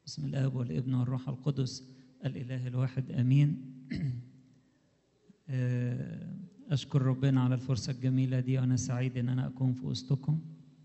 بسم الآب والابن والروح القدس الإله الواحد آمين. أشكر ربنا على الفرصة الجميلة دي، وأنا سعيد إن أنا أكون في وسطكم.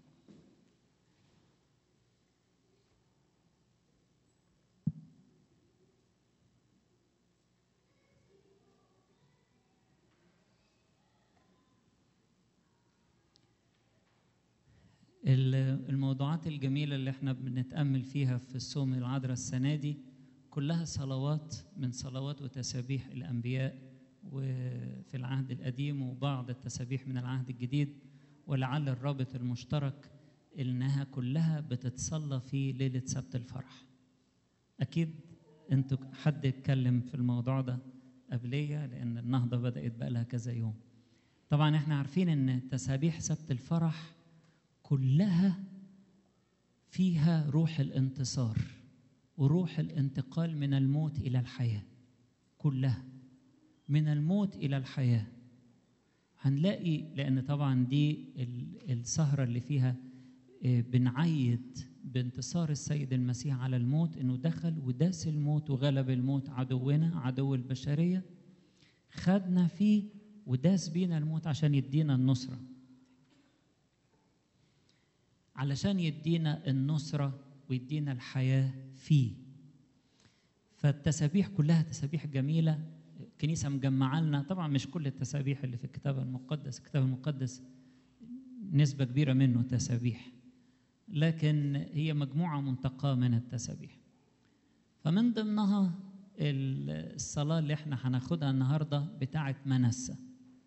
الموضوعات الجميلة اللي احنا بنتأمل فيها في الصوم العذراء السنة دي كلها صلوات من صلوات وتسابيح الأنبياء وفي العهد القديم، وبعض التسابيح من العهد الجديد، ولعل الرابط المشترك إنها كلها بتتصلى في ليلة سبت الفرح. أكيد أنتوا حد اتكلم في الموضوع ده قبلية، لأن النهضة بدأت بقى لها كذا يوم. طبعا احنا عارفين إن تسابيح سبت الفرح كلها فيها روح الانتصار وروح الانتقال من الموت إلى الحياة، كلها من الموت إلى الحياة. هنلاقي لأن طبعا دي السهرة اللي فيها بنعيد بانتصار السيد المسيح على الموت، إنه دخل وداس الموت وغلب الموت، عدونا عدو البشرية، خدنا فيه وداس بينا الموت عشان يدينا النصرة، علشان يدينا النصرة ويدينا الحياة فيه. فالتسابيح كلها تسابيح جميلة، الكنيسة مجمعة لنا. طبعا مش كل التسابيح اللي في الكتاب المقدس، الكتاب المقدس نسبة كبيرة منه تسابيح، لكن هي مجموعة منتقاة من التسابيح. فمن ضمنها الصلاة اللي احنا هناخدها النهاردة بتاعة منسى.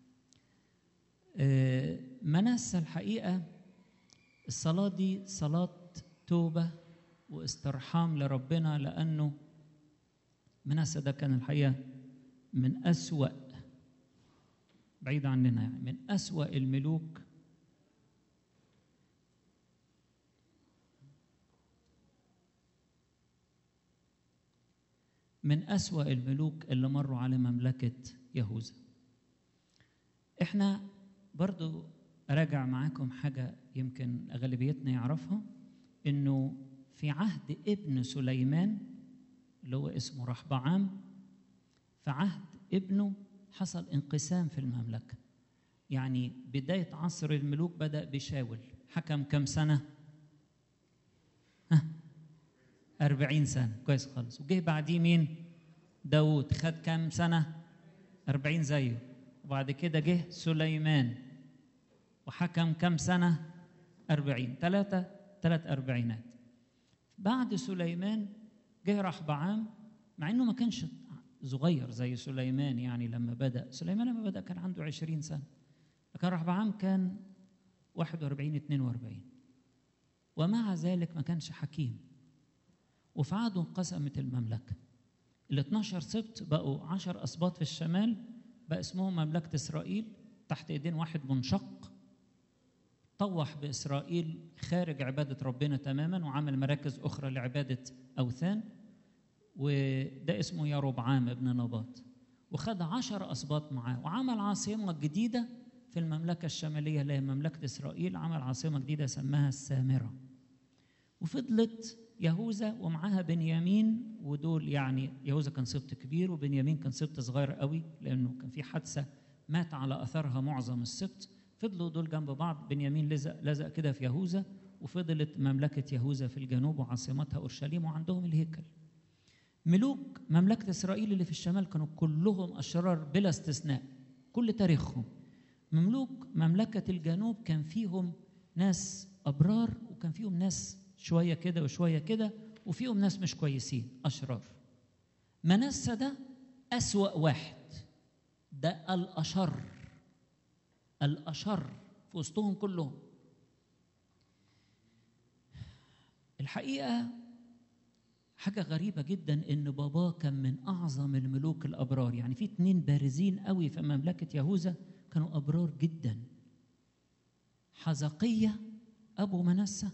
منسى الحقيقة الصلاة دي صلاة توبة واسترحام لربنا، لأنه منسى ده كان الحقيقة من أسوأ، بعيد عننا يعني، من أسوأ الملوك اللي مروا على مملكة يهوذا. احنا برضو أراجع معاكم حاجة يمكن أغلبيتنا يعرفها، إنه في عهد ابن سليمان اللي هو اسمه رحبعام، في عهد ابنه حصل انقسام في المملكة. يعني بداية عصر الملوك بدأ بشاول، حكم كم سنة؟ 40 سنة، كويس خالص. وجه بعديه مين؟ داود، خد كم سنة؟ 40 زيه. وبعد كده جه سليمان وحكم كم سنة؟ 40، ثلاث أربعينات. بعد سليمان جه رحبعام، مع إنه ما كانش صغير زي سليمان، يعني لما بدأ كان عنده 20 سنة، لكن رحبعام كان 41 42، ومع ذلك ما كانش حكيم. وفي عهده انقسمت المملكة، ال 12 سبط بقوا 10 أسباط في الشمال، بقى اسمهم مملكة إسرائيل، تحت إيدين واحد منشق طوح بإسرائيل خارج عبادة ربنا تماما، وعمل مراكز أخرى لعبادة أوثان، وده اسمه يربعام ابن نباط. وخد 10 أسباط معاه، وعمل عاصمة جديدة في المملكة الشمالية اللي هي مملكة إسرائيل، عمل عاصمة جديدة سماها السامرة. وفضلت يهوذا ومعاها بنيامين، ودول يعني يهوذا كان سبط كبير وبنيامين كان سبط صغير قوي، لأنه كان في حادثة مات على أثرها معظم السبط. فضلوا دول جنب بعض، بنيامين لزق كده في يهوذا، وفضلت مملكة يهوذا في الجنوب وعاصمتها أورشليم، وعندهم الهيكل. ملوك مملكة إسرائيل اللي في الشمال كانوا كلهم أشرار بلا استثناء، كل تاريخهم. مملوك مملكة الجنوب كان فيهم ناس أبرار، وكان فيهم ناس شوية كده وشوية كده، وفيهم ناس مش كويسين أشرار. منسى ده أسوأ واحد، ده الأشر في وسطهم كلهم. الحقيقة حاجة غريبة جدا، إن باباه كان من أعظم الملوك الأبرار. يعني في 2 بارزين قوي في مملكة يهوذا كانوا أبرار جدا، حزقية أبو منسى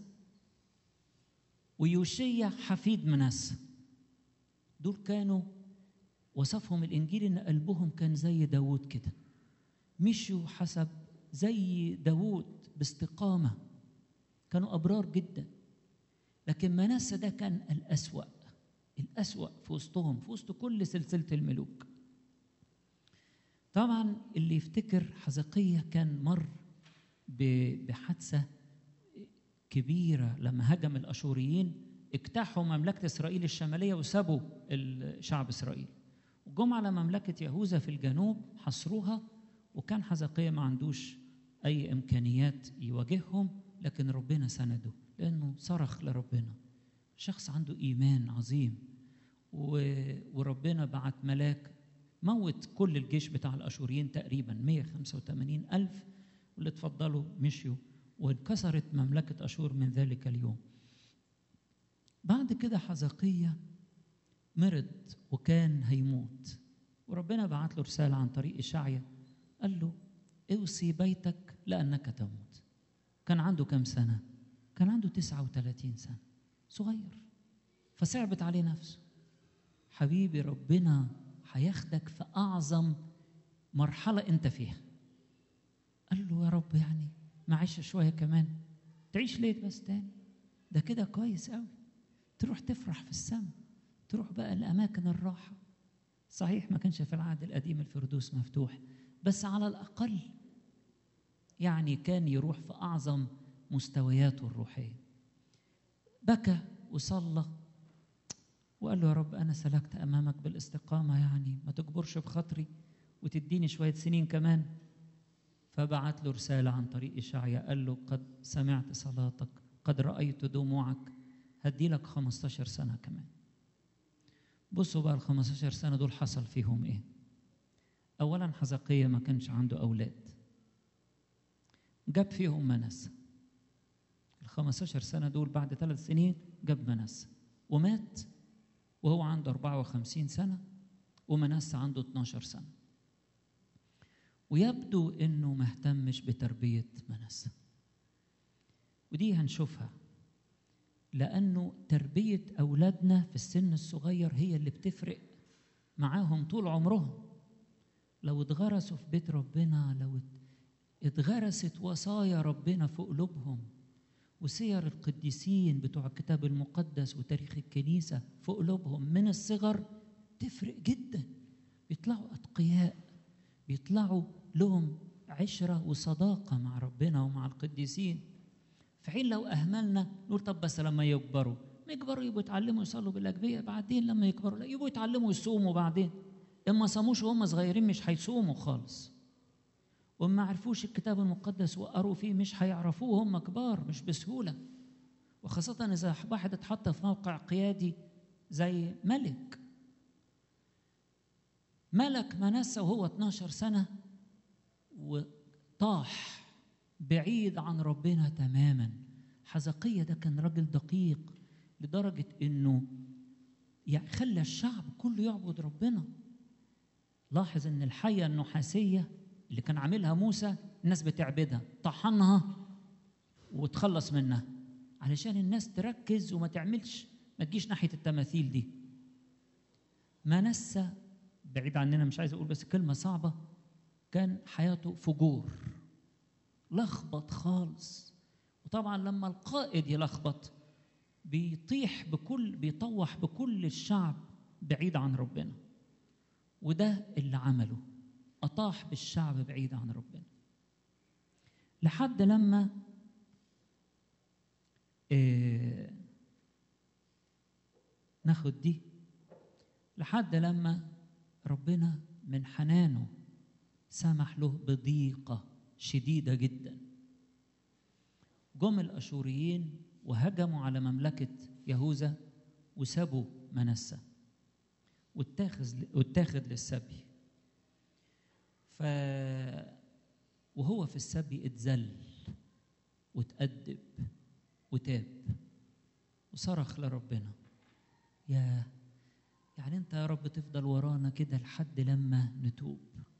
ويوشيا حفيد منسى. دول كانوا وصفهم الإنجيل إن قلبهم كان زي داود كده، مشوا حسب زي داود باستقامة، كانوا أبرار جدا. لكن منسى ده كان الأسوأ، الأسوأ في وسطهم، في وسط كل سلسلة الملوك. طبعا اللي يفتكر حزقية كان مر بحادثة كبيرة لما هجم الأشوريين، اجتاحوا مملكة إسرائيل الشمالية وسابوا الشعب إسرائيل، وجم على مملكة يهوذا في الجنوب حصروها، وكان حزقية ما عندوش أي إمكانيات يواجههم، لكن ربنا سنده لأنه صرخ لربنا. شخص عنده إيمان عظيم، وربنا بعت ملاك موت كل الجيش بتاع الأشوريين تقريبا 185,000، واللي اتفضلوا مشيوا، وانكسرت مملكة أشور من ذلك اليوم. بعد كده حزقية مرض وكان هيموت، وربنا بعت له رسالة عن طريق إشعيا، قال له اوصي بيتك لأنك تموت. كان عنده كم سنة؟ كان عنده 39 سنة، صغير، فصعبت عليه نفسه. حبيبي ربنا هياخدك في أعظم مرحلة أنت فيها. قال له يا رب يعني معيش شوية كمان؟ تعيش ليه بس تاني؟ ده كده كويس قوي، تروح تفرح في السماء، تروح بقى لأماكن الراحة. صحيح ما كانش في العهد القديم الفردوس مفتوح، بس على الأقل يعني كان يروح في أعظم مستوياته الروحية. بكى وصلى وقال له يا رب أنا سلكت أمامك بالاستقامة، يعني ما تجبرش بخاطري وتديني شوية سنين كمان. فبعت له رسالة عن طريق إشعيا، قال له قد سمعت صلاتك، قد رأيت دموعك، هدي لك 15 سنة كمان. بصوا بقى ال15 سنة دول حصل فيهم إيه؟ أولا حزقية ما كانش عنده أولاد، جاب فيهم منسى. ال15 سنة دول بعد 3 سنين جاب منسى ومات وهو عنده 54 سنة، ومنسى عنده 12 سنة. ويبدو إنه ما اهتمش بتربية منسى، ودي هنشوفها، لأنه تربية أولادنا في السن الصغير هي اللي بتفرق معاهم طول عمرهم. لو اتغرسوا في بيت ربنا، لو اتغرست وصايا ربنا في قلوبهم وسير القديسين بتوع الكتاب المقدس وتاريخ الكنيسة في قلوبهم من الصغر، تفرق جدا. بيطلعوا أتقياء، بيطلعوا لهم عشرة وصداقة مع ربنا ومع القديسين. في حين لو أهملنا نقول طب بس لما يكبروا، ما يكبروا يبقوا يتعلموا يصلوا بالأجبية، بعدين لما يكبروا لا يبقوا يتعلموا يصوموا، بعدين إما صاموش وهم صغيرين مش هيصوموا خالص، وما عرفوش الكتاب المقدس وقروا فيه مش هيعرفوه هم كبار، مش بسهولة. وخاصة إذا واحد اتحط في موقع قيادي زي ملك منسى وهو 12 سنة وطاح بعيد عن ربنا تماما. حزقية ده كان راجل دقيق لدرجة إنه خلى الشعب كله يعبد ربنا. لاحظ إن الحية النحاسية اللي كان عاملها موسى الناس بتعبدها، طحنها وتخلص منها علشان الناس تركز وما تعملش، ما تجيش ناحية التماثيل دي. منسى بعيد عننا، مش عايز أقول بس كلمة صعبة، كان حياته فجور، لخبط خالص. وطبعا لما القائد يلخبط بيطوح بكل الشعب بعيد عن ربنا، وده اللي عمله، أطاح بالشعب بعيد عن ربنا. لحد لما ناخد دي، لحد لما ربنا من حنانه سمح له بضيقة شديدة جدا. جم الأشوريين وهجموا على مملكة يهوذا وسابوا منسى واتاخذ للسبي. وهو في السبي اتذل واتأدب وتاب وصرخ لربنا، يعني انت يا رب تفضل ورانا كده لحد لما نتوب.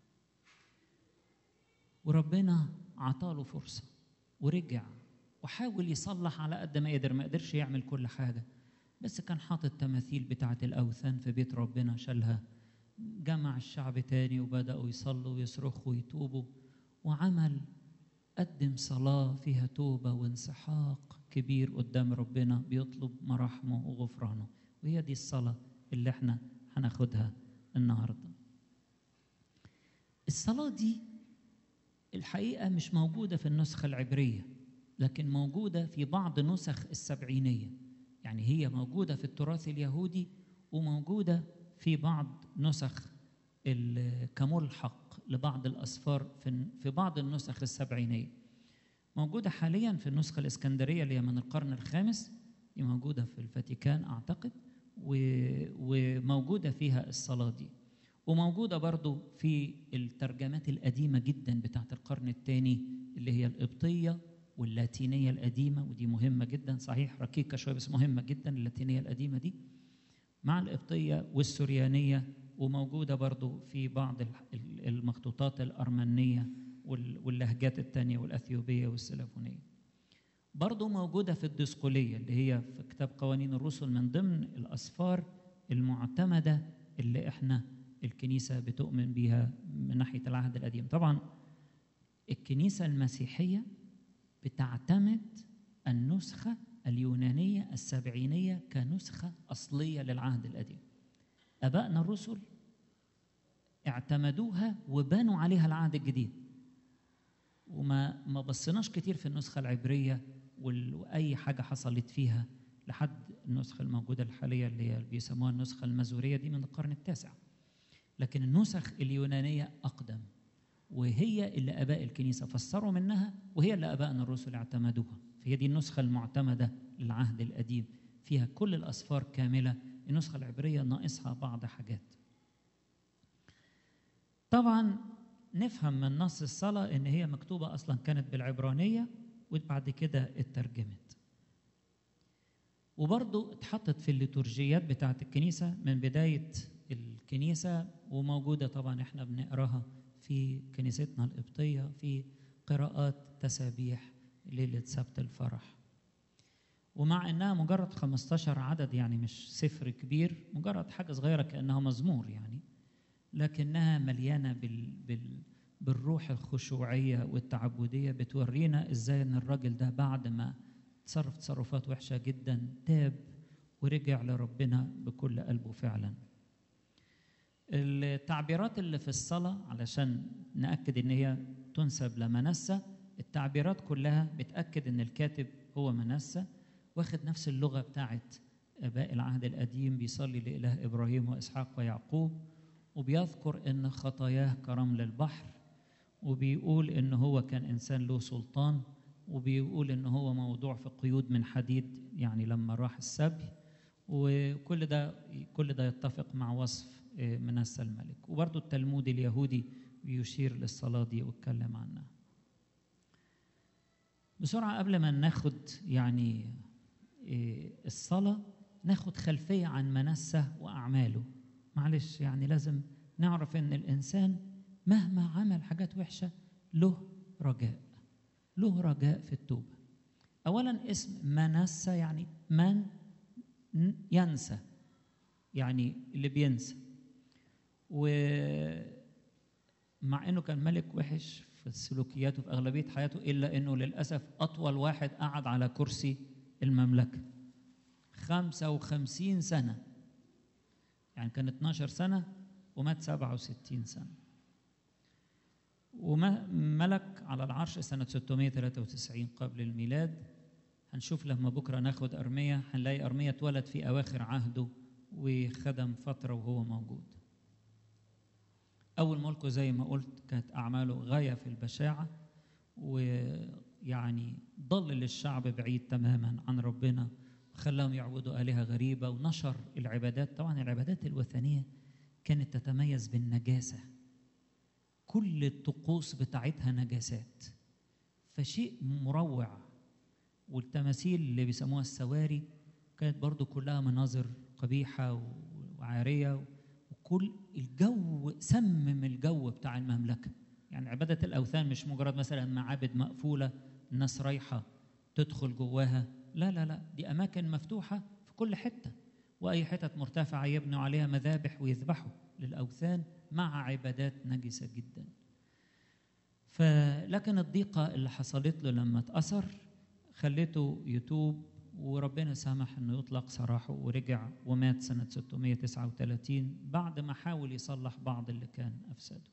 وربنا عطاله فرصة ورجع وحاول يصلح على قد ما قدر. ما قدرش يعمل كل حاجة، بس كان حاطط تماثيل بتاعة الأوثان في بيت ربنا، شالها، جمع الشعب تاني وبدأوا يصلوا ويصرخوا ويتوبوا، قدم صلاة فيها توبة وانسحاق كبير قدام ربنا، بيطلب مراحمه وغفرانه. وهي دي الصلاة اللي احنا هناخدها النهاردة. الصلاة دي الحقيقة مش موجودة في النسخة العبرية، لكن موجودة في بعض نسخ السبعينية. يعني هي موجودة في التراث اليهودي وموجودة في بعض نسخ كملحق لبعض الأسفار في بعض النسخ السبعينية. موجودة حاليا في النسخة الإسكندرية اللي هي من القرن الخامس، دي موجودة في الفاتيكان أعتقد، وموجودة فيها الصلاة دي. وموجودة برضو في الترجمات القديمة جدا بتاعت القرن الثاني اللي هي القبطية واللاتينية القديمة، ودي مهمة جدا، صحيح ركيكة شوية بس مهمة جدا اللاتينية القديمة دي، مع القبطية والسوريانية. وموجودة برضو في بعض المخطوطات الأرمنية واللهجات التانية والأثيوبية والسلافونية. برضو موجودة في الدسقلية اللي هي في كتاب قوانين الرسل، من ضمن الأسفار المعتمدة اللي احنا الكنيسة بتؤمن بيها من ناحية العهد القديم. طبعا الكنيسة المسيحية بتعتمد النسخة اليونانية السبعينية كنسخة أصلية للعهد القديم. أبائنا الرسل اعتمدوها وبنوا عليها العهد الجديد، وما بصناش كتير في النسخة العبرية وأي حاجة حصلت فيها لحد النسخة الموجودة الحالية اللي هي بيسموها النسخة المازورية دي من القرن التاسع. لكن النسخ اليونانية أقدم، وهي اللي آباء الكنيسة فسروا منها، وهي اللي آبائنا الرسل اعتمدوها. فهي دي النسخة المعتمدة للعهد القديم، فيها كل الأسفار كاملة. النسخة العبرية ناقصها بعض حاجات. طبعا نفهم من نص الصلاة إن هي مكتوبة أصلا كانت بالعبرانية وبعد كده اترجمت، وبرضو اتحطت في الليتورجيات بتاعت الكنيسة من بداية الكنيسة، وموجودة طبعا احنا بنقراها في كنيستنا القبطية في قراءات تسابيح ليلة سبت الفرح. ومع انها مجرد 15 عدد، يعني مش سفر كبير، مجرد حاجة صغيرة كأنها مزمور يعني، لكنها مليانة بالروح الخشوعية والتعبدية، بتورينا ازاي ان الراجل ده بعد ما تصرف تصرفات وحشة جدا تاب ورجع لربنا بكل قلبه فعلا. التعبيرات اللي في الصلاة علشان نأكد ان هي تنسب لمنسى، التعبيرات كلها بتأكد ان الكاتب هو منسى، واخد نفس اللغة بتاعت آباء العهد القديم، بيصلي لإله إبراهيم وإسحاق ويعقوب، وبيذكر ان خطاياه كرمل البحر، وبيقول ان هو كان إنسان له سلطان، وبيقول ان هو موضوع في قيود من حديد يعني لما راح السبي. وكل ده يتفق مع وصف منسى الملك. وبرضو التلمود اليهودي بيشير للصلاة دي واتكلم عنها. بسرعة قبل ما ناخد يعني الصلاة، ناخد خلفية عن منسى وأعماله. معلش يعني لازم نعرف ان الإنسان مهما عمل حاجات وحشة له رجاء في التوبة. أولا اسم منسى يعني من ينسى، يعني اللي بينسى. ومع انه كان ملك وحش في سلوكياته في اغلبيه حياته، الا انه للاسف اطول واحد قعد على كرسي المملكه 55 سنه، يعني كان 12 سنه ومات 67 سنه. وملك على العرش سنه 693 قبل الميلاد. هنشوف لما بكره ناخد ارميا، هنلاقي ارميا اتولد في اواخر عهده وخدم فتره وهو موجود. أول ملكه زي ما قلت كانت أعماله غاية في البشاعة، ويعني ضلل الشعب بعيد تماما عن ربنا، وخلاهم يعبدوا آلهة غريبة، ونشر العبادات. طبعا العبادات الوثنية كانت تتميز بالنجاسة، كل الطقوس بتاعتها نجاسات، فشيء مروع. والتماثيل اللي بيسموها السواري كانت برضو كلها مناظر قبيحة وعارية، كل الجو سمم الجو بتاع المملكة. يعني عبادة الأوثان مش مجرد مثلا معابد مقفولة الناس رايحة تدخل جواها، لا، دي أماكن مفتوحة في كل حتة، وأي حتة مرتفعة يبنوا عليها مذابح ويذبحوا للأوثان مع عبادات نجسة جدا. لكن الضيقة اللي حصلت له لما اتأثر خلته يتوب وربنا سمح انه يطلق سراحه ورجع ومات سنة 639 بعد ما حاول يصلح بعض اللي كان أفسده.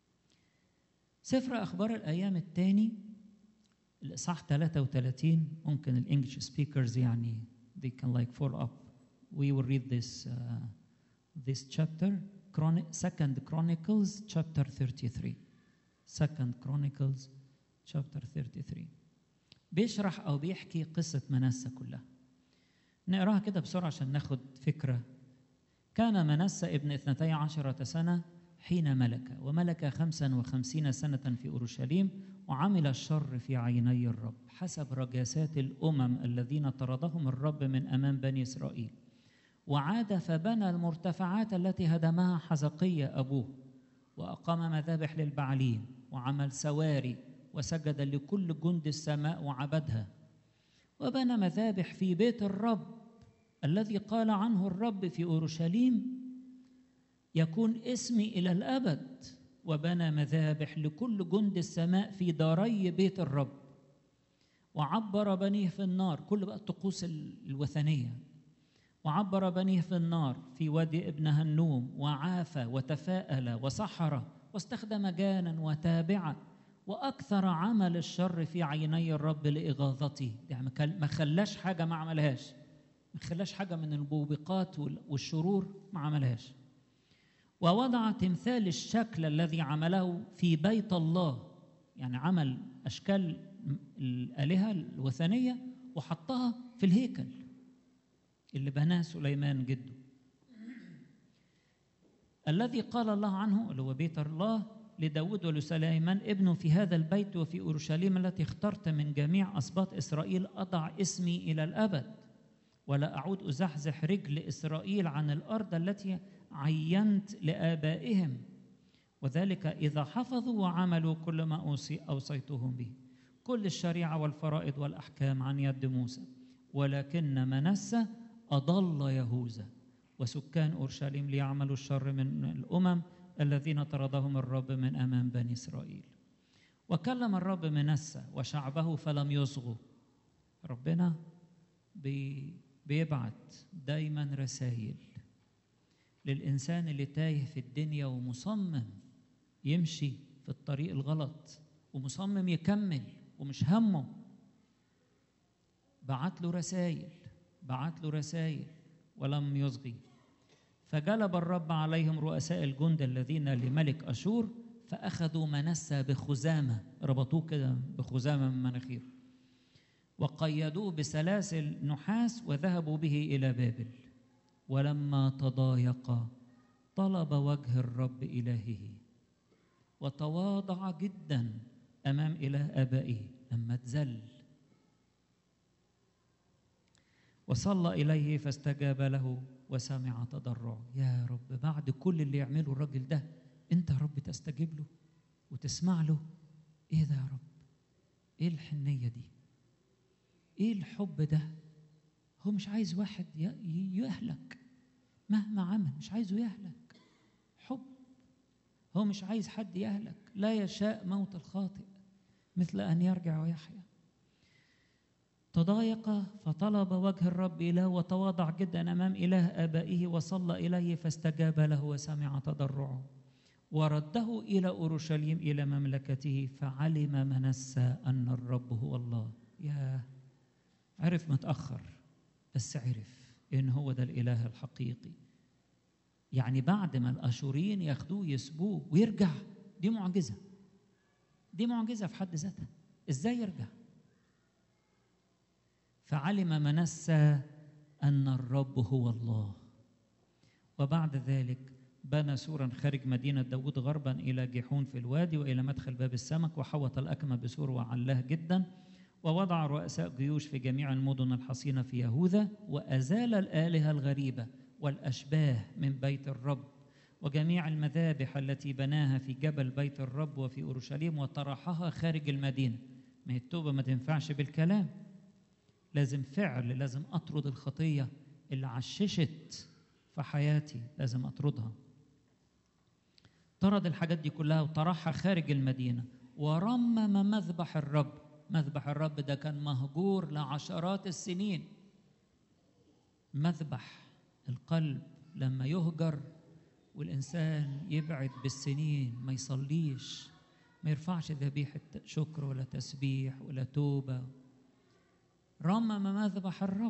سفر أخبار الأيام الثاني الإصحاح 33 ممكن الإنجليش سبيكرز يعني they can like follow up. We will read this chapter, Second Chronicles chapter 33. Second Chronicles chapter 33 بيشرح أو بيحكي قصة منسى كلها. نقراها كده بسرعة عشان ناخد فكرة. كان منسى ابن 12 سنة حين ملك، وملك 55 سنة في أورشليم، وعمل الشر في عيني الرب حسب رجاسات الأمم الذين طردهم الرب من أمام بني إسرائيل. وعاد فبنى المرتفعات التي هدمها حزقيا أبوه، وأقام مذابح للبعليم، وعمل سواري، وسجد لكل جند السماء وعبدها. وبنى مذابح في بيت الرب الذي قال عنه الرب في أورشليم يكون اسمي إلى الأبد. وبنى مذابح لكل جند السماء في داري بيت الرب. وعبر بنيه في النار، كل بقى الطقوس الوثنية. وعبر بنيه في النار في وادي ابن هنوم، وعافى وتفاءل وسحر، واستخدم جانا وتابعا، وأكثر عمل الشر في عيني الرب لإغاظته. يعني ما خلاش حاجة ما عملهاش، ما خلاش حاجة من الموبقات والشرور ما عملهاش. ووضع تمثال الشكل الذي عمله في بيت الله، يعني عمل أشكال الآلهة الوثنية وحطها في الهيكل اللي بناه سليمان جده، الذي قال الله عنه اللي هو بيت الله لداود ولسليمان ابنه في هذا البيت وفي أورشليم التي اخترت من جميع أسباط إسرائيل أضع اسمي إلى الأبد، ولا أعود أزحزح رجل إسرائيل عن الأرض التي عينت لآبائهم، وذلك إذا حفظوا وعملوا كل ما أوصيتهم به، كل الشريعة والفرائض والأحكام عن يد موسى. ولكن منسى أضل يهوذا وسكان أورشليم ليعملوا الشر من الأمم الذين طردهم الرب من أمام بني إسرائيل. وكلم الرب منسى وشعبه فلم يصغوا. ربنا بيبعت دايما رسائل للإنسان اللي تايه في الدنيا ومصمم يمشي في الطريق الغلط ومصمم يكمل ومش همه. بعت له رسائل ولم يصغي. فجلب الرب عليهم رؤساء الجند الذين لملك أشور، فأخذوا منسى بخزامة، ربطوه كده بخزامة من مناخيره، وقيدوه بسلاسل نحاس وذهبوا به إلى بابل. ولما تضايق طلب وجه الرب إلهه وتواضع جدا أمام إله آبائه لما اتذل، وصلى إليه فاستجاب له وسمع تضرعه. يا رب بعد كل اللي يعمله الراجل ده أنت يا رب تستجيب له وتسمع له؟ إيه ده يا رب؟ إيه الحنية دي؟ إيه الحب ده؟ هو مش عايز واحد يهلك مهما عمل، مش عايزه يهلك. حب. هو مش عايز حد يهلك، لا يشاء موت الخاطئ مثل أن يرجع ويحيا. تضايق فطلب وجه الرب إله وتواضع جدا أمام إله آبائه وصلى إليه فاستجاب له وسمع تضرعه، ورده إلى أورشليم إلى مملكته. فعلم منسى أن الرب هو الله. يا عرف متأخر بس عرف إن هو ده الإله الحقيقي. يعني بعد ما الأشوريين ياخدوه يسبوه ويرجع، دي معجزة، دي معجزة في حد ذاتها. إزاي يرجع؟ فعلم منسى أن الرب هو الله. وبعد ذلك بنى سورا خارج مدينة داود غربا إلى جيحون في الوادي وإلى مدخل باب السمك، وحوط الأكمة بسور وعلاه جدا، ووضع رؤساء جيوش في جميع المدن الحصينة في يهوذا، وأزال الآلهة الغريبة والأشباه من بيت الرب وجميع المذابح التي بناها في جبل بيت الرب وفي أورشليم، وطرحها خارج المدينة. ما هي التوبة ما تنفعش بالكلام، لازم فعل، لازم أطرد الخطية اللي عششت في حياتي، لازم أطردها. طرد الحاجات دي كلها وطرحها خارج المدينة، ورمم مذبح الرب. مذبح الرب ده كان مهجور لعشرات السنين، مذبح القلب لما يهجر والإنسان يبعد بالسنين، ما يصليش، ما يرفعش ذبيحة شكر ولا تسبيح ولا توبة، رمم مذبح الرب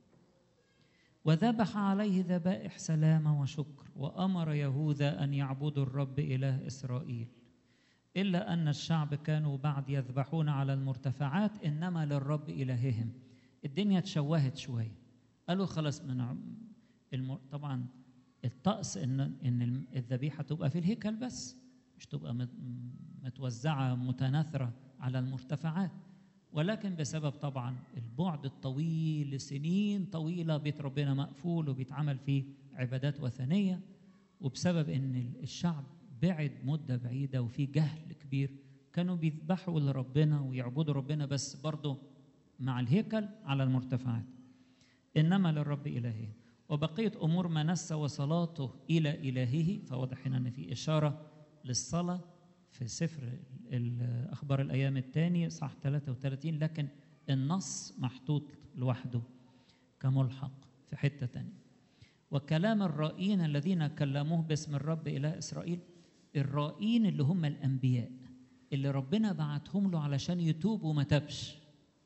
وذبح عليه ذبائح سلامة وشكر، وأمر يهوذا أن يعبدوا الرب إله إسرائيل. إلا أن الشعب كانوا بعد يذبحون على المرتفعات، إنما للرب إلههم. الدنيا تشوهت شوية، قالوا خلاص طبعا الطقس إن الذبيحة تبقى في الهيكل بس، مش تبقى متوزعة متناثرة على المرتفعات، ولكن بسبب طبعا البعد الطويل لسنين طويلة بيت ربنا مقفول وبيتعمل فيه عبادات وثنية، وبسبب إن الشعب بعد مدة بعيدة وفي جهل كبير، كانوا بيذبحوا لربنا ويعبدوا ربنا بس برضه مع الهيكل على المرتفعات. إنما للرب إلهه. وبقية أمور منسى وصلاته إلى إلهه، فواضح هنا أن في إشارة للصلاة في سفر أخبار الأيام الثاني صح 33، لكن النص محطوط لوحده كملحق في حتة تانية. وكلام الرائين الذين كلموه باسم الرب إله إسرائيل، الرائين اللي هم الأنبياء اللي ربنا بعتهم له علشان يتوب وما تابش.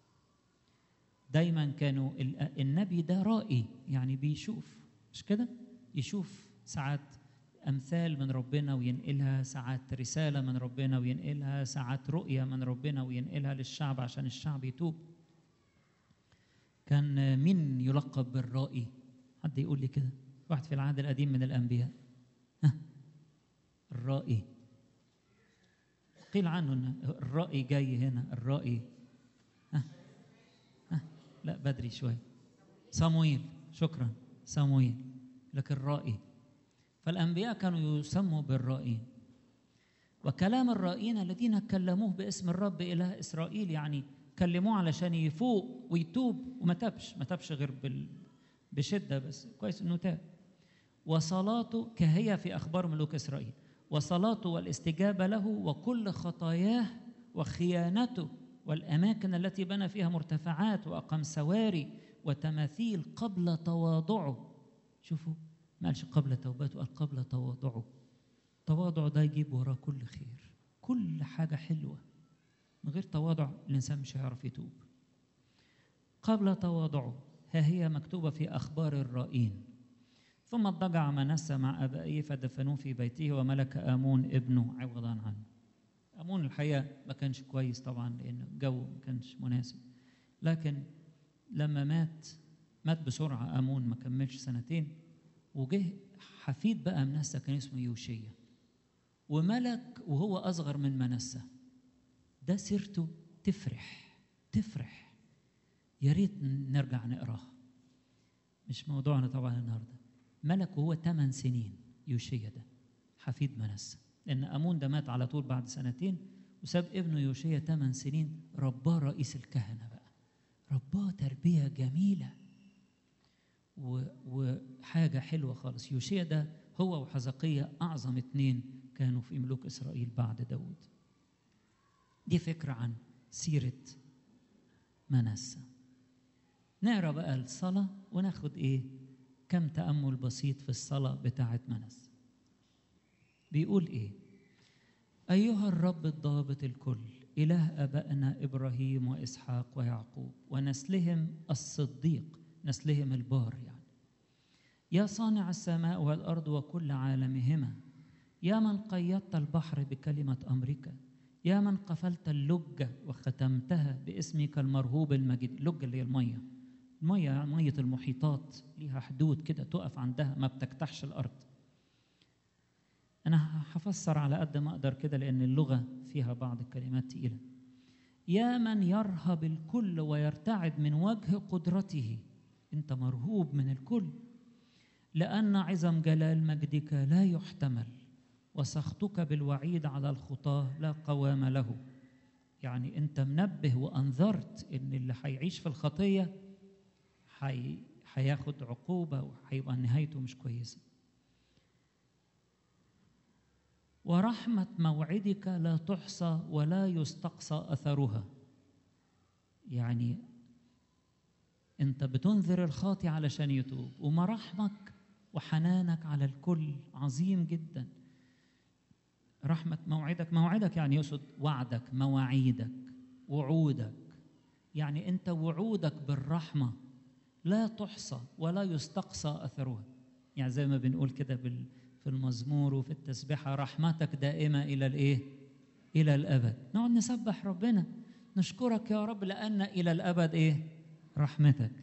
دايما كانوا النبي ده رائي، يعني بيشوف، مش كده؟ يشوف ساعات أمثال من ربنا وينقلها، ساعات رسالة من ربنا وينقلها، ساعات رؤية من ربنا وينقلها للشعب عشان الشعب يتوب. كان مين يلقب بالرائي؟ حد يقول لي كده، واحد في العهد القديم من الأنبياء. الرائي قيل عنه إن الرائي جاي هنا، الرائي لا بدري شوي، صموئيل، شكرا صموئيل، لكن الرائي. فالأنبياء كانوا يسموا بالرائين. وكلام الرائين الذين كلموه باسم الرب إله إسرائيل، يعني كلموه علشان يفوق ويتوب وما تابش غير بشدة، بس كويس إنه تاب. وصلاته كهي في أخبار ملوك إسرائيل، وصلاته والاستجابة له وكل خطاياه وخيانته والأماكن التي بنى فيها مرتفعات وأقام سواري وتماثيل قبل تواضعه. شوفوا، ما قالش قبل توبته، قال قبل تواضعه. تواضع ده يجيب وراه كل خير، كل حاجة حلوة. من غير تواضع الإنسان مش هيعرف يتوب. قبل تواضعه، ها هي مكتوبة في أخبار الرائين. ثم اضطجع منسى مع أبائه فدفنوه في بيته، وملك آمون ابنه عوضا عنه. آمون الحقيقة ما كانش كويس طبعا، لأن الجو ما كانش مناسب، لكن لما مات بسرعة آمون، ما كملش سنتين، وجه حفيد بقى منسى كان اسمه يوشيا، وملك وهو أصغر من منسى. ده سيرته تفرح، يا ريت نرجع نقراها، مش موضوعنا طبعا النهارده. ملك وهو 8 سنين يوشيا ده حفيد منسى، لأن آمون ده مات على طول بعد سنتين، وساب ابنه يوشيا 8 سنين رباه رئيس الكهنة بقى، رباه تربية جميلة وحاجة حلوة خالص. يوشيا ده هو وحزقية أعظم 2 كانوا في ملوك إسرائيل بعد داود. دي فكرة عن سيرة منسى. نقرأ بقى الصلاة وناخد كم تأمل بسيط في الصلاة بتاعة منسى. بيقول أيها الرب الضابط الكل، إله آبائنا إبراهيم وإسحاق ويعقوب ونسلهم الصديق، نسلهم البار يعني، يا صانع السماء والأرض وكل عالمهما، يا من قيدت البحر بكلمة أمرك، يا من قفلت اللجة وختمتها باسمك المرهوب المجيد. اللجة اللي هي مية المحيطات، ليها حدود كده تقف عندها، ما بتكتحش الأرض. أنا هفسر على قد ما أقدر كده، لأن اللغة فيها بعض الكلمات تقيلة. يا من يرهب الكل ويرتعد من وجه قدرته، أنت مرهوب من الكل، لأن عظم جلال مجدك لا يحتمل، وسخطك بالوعيد على الخطاة لا قوام له. يعني أنت منبه وأنذرت إن اللي هيعيش في الخطية هياخد عقوبة وهيبقى نهايته مش كويسة. ورحمة موعدك لا تحصى ولا يستقصى أثرها. يعني انت بتنذر الخاطي علشان يتوب، ومراحمك وحنانك على الكل عظيم جدا. رحمة موعدك يعني يقصد وعدك، مواعيدك، وعودك. يعني انت وعودك بالرحمة لا تحصى ولا يستقصى أثرها. يعني زي ما بنقول كده في المزمور وفي التسبيحة، رحمتك دائمة إلى الإيه؟ إلى الأبد. نقعد نسبح ربنا، نشكرك يا رب لأن إلى الأبد إيه؟ رحمتك.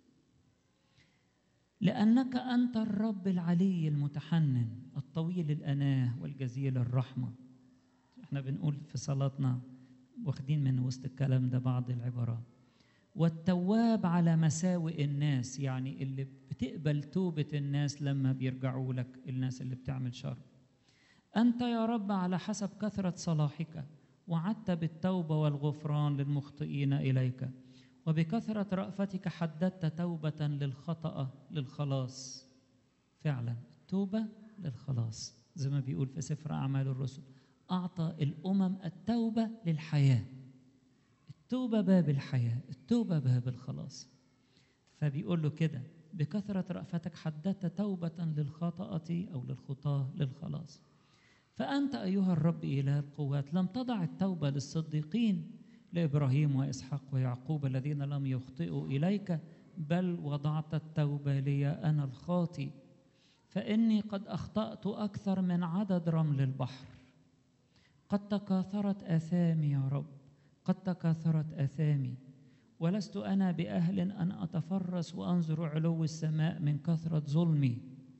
لأنك أنت الرب العلي المتحنن الطويل الأناه والجزيل الرحمة. احنا بنقول في صلاتنا واخدين من وسط الكلام ده بعض العبارات. والتواب على مساوئ الناس، يعني اللي بتقبل توبة الناس لما بيرجعوا لك، الناس اللي بتعمل شر. أنت يا رب على حسب كثرة صلاحك وعدت بالتوبة والغفران للمخطئين إليك، وبكثرة رأفتك حددت توبة للخطأ للخلاص. فعلا التوبة للخلاص، زي ما بيقول في سفر أعمال الرسل، أعطى الأمم التوبة للحياة. التوبة باب الحياة، التوبة باب الخلاص. فبيقول له كده، بكثرة رأفتك حددت توبة للخطأة أو للخطاة للخلاص. فأنت أيها الرب إله القوات لم تضع التوبة للصديقين لإبراهيم وإسحاق ويعقوب الذين لم يخطئوا إليك، بل وضعت التوبة لي أنا الخاطي، فإني قد أخطأت أكثر من عدد رمل البحر. قد تكاثرت آثامي يا رب، قد تكاثرت آثامي، ولست أنا بأهل أن أتفرس وأنظر علو السماء من كثرة ظلمي.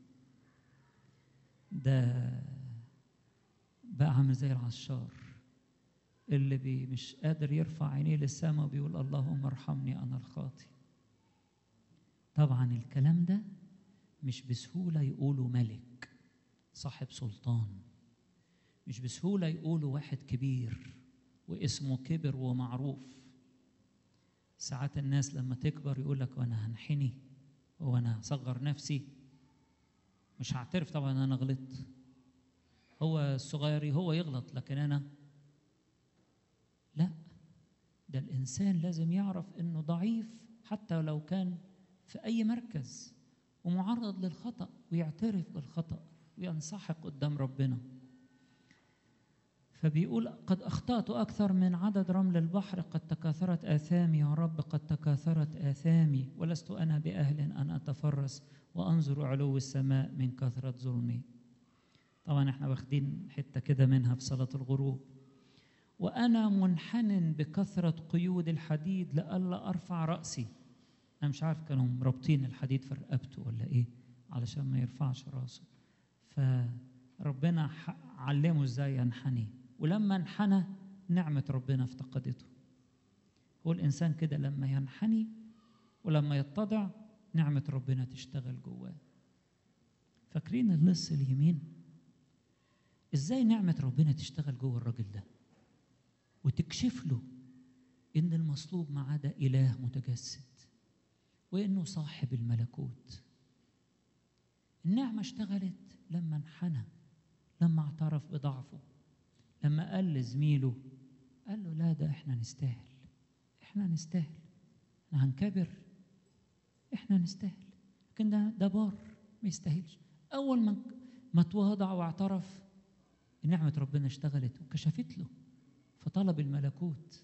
ده بقى عامل زي العشار اللي مش قادر يرفع عينيه للسماء وبيقول اللهم ارحمني أنا الخاطي. طبعا الكلام ده مش بسهولة يقوله ملك صاحب سلطان، مش بسهولة يقوله واحد كبير واسمه كبر ومعروف. ساعات الناس لما تكبر يقول لك وانا هنحني وانا هصغر نفسي، مش هعترف طبعا انا غلطت. هو الصغير هو يغلط لكن انا لا. ده الانسان لازم يعرف انه ضعيف حتى لو كان في اي مركز ومعرض للخطأ، ويعترف بالخطأ وينسحق قدام ربنا. فبيقول قد أخطأت أكثر من عدد رمل البحر، قد تكاثرت آثامي يا رب، قد تكاثرت آثامي، ولست أنا بأهل أن أتفرس وأنظر علو السماء من كثرة ظلمي. طبعا احنا واخدين حتة كده منها في صلاة الغروب. وأنا منحن بكثرة قيود الحديد لئلا أرفع رأسي. أنا مش عارف كانوا مربطين الحديد في رقبته ولا إيه علشان ما يرفعش رأسه. فربنا علمه إزاي ينحني، ولما انحنى نعمة ربنا افتقدته. هو الإنسان كده لما ينحني ولما يتضع نعمة ربنا تشتغل جواه. فاكرين اللص اليمين؟ إزاي نعمة ربنا تشتغل جوه الراجل ده وتكشف له إن المصلوب معاه ده إله متجسد وإنه صاحب الملكوت. النعمة اشتغلت لما انحنى، لما اعترف بضعفه، لما قال لزميله، قال له لا ده احنا نستاهل، احنا نستاهل، احنا هنكبر، احنا نستاهل، لكن ده بار ما يستاهلش. اول ما تواضع واعترف نعمة ربنا اشتغلت وكشفت له فطلب الملكوت.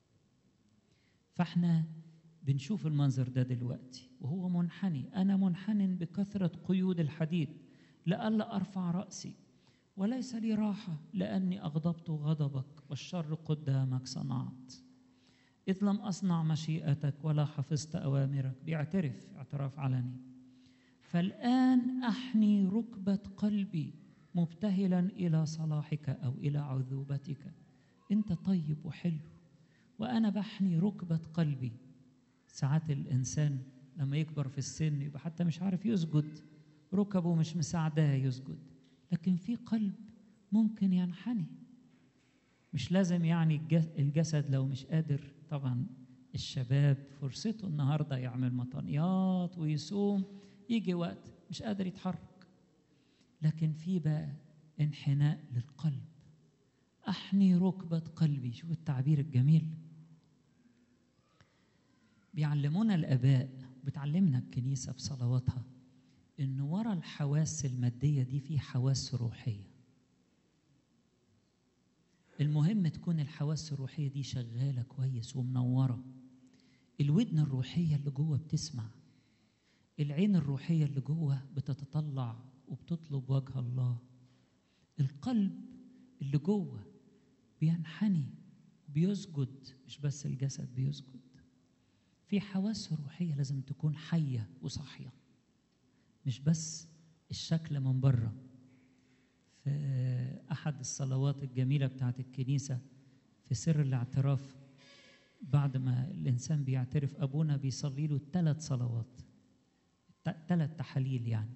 فاحنا بنشوف المنظر ده دلوقتي وهو منحني. أنا منحن بكثرة قيود الحديد لئلا أرفع رأسي، وليس لي راحة لأني أغضبت غضبك والشر قدامك صنعت. إذ لم أصنع مشيئتك ولا حفظت أوامرك. بيعترف اعتراف علني. فالآن أحني ركبة قلبي مبتهلا إلى صلاحك أو إلى عذوبتك. أنت طيب وحلو وأنا بحني ركبة قلبي. ساعات الإنسان لما يكبر في السن يبقى حتى مش عارف يسجد، ركبه مش مساعداه يسجد، لكن في قلب ممكن ينحني. مش لازم يعني الجسد لو مش قادر. طبعا الشباب فرصته النهارده يعمل مطانيات ويصوم، يجي وقت مش قادر يتحرك، لكن في بقى انحناء للقلب. أحني ركبة قلبي. شوف التعبير الجميل. بيعلمونا الآباء بتعلمنا الكنيسة في صلواتها إن ورا الحواس المادية دي في حواس روحية. المهم تكون الحواس الروحية دي شغالة كويس ومنورة. الودن الروحية اللي جوه بتسمع، العين الروحية اللي جوه بتتطلع وبتطلب وجه الله، القلب اللي جوه بينحني بيسجد، مش بس الجسد بيسجد. في حواس روحية لازم تكون حية وصاحية، مش بس الشكل من بره. في أحد الصلوات الجميلة بتاعت الكنيسة في سر الاعتراف، بعد ما الإنسان بيعترف أبونا بيصلي له 3 صلوات، 3 تحاليل يعني.